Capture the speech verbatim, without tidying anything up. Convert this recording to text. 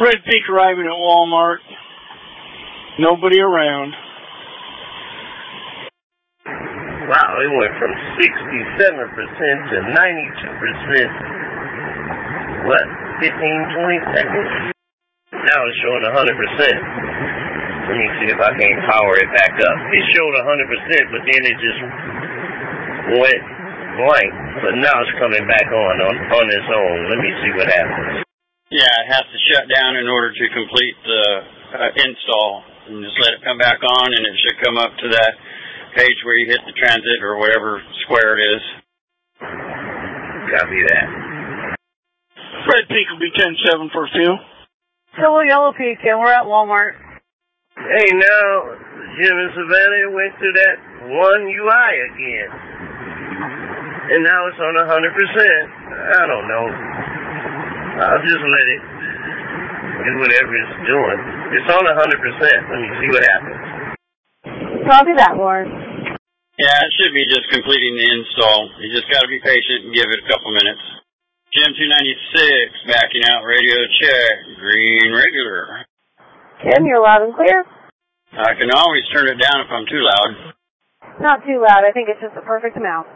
Red Peak arriving at Walmart. Nobody around. Wow, it went from sixty-seven percent to ninety-two percent. What, fifteen, twenty seconds? Now it's showing one hundred percent. Let me see if I can power it back up. It showed one hundred percent, but then it just went blank. But now it's coming back on, on, on its own. Let me see what happens. Yeah, it has to shut down in order to complete the uh, install. And just let it come back on, and it should come up to that page where you hit the transit or whatever square it is. Copy that. Red Peak will be ten seven for a few. Silver Yellow Peak, and we're at Walmart. Hey, now, Jim and Savannah went to that one U I again. And now it's on one hundred percent. I don't know. I'll just let it do whatever it's doing. It's on one hundred percent. Let me see what happens. Copy that, Warren. Yeah, it should be just completing the install. You just got to be patient and give it a couple minutes. Jim two ninety-six, backing out, radio check, green regular. Jim, you're loud and clear. I can always turn it down if I'm too loud. Not too loud. I think it's just the perfect amount.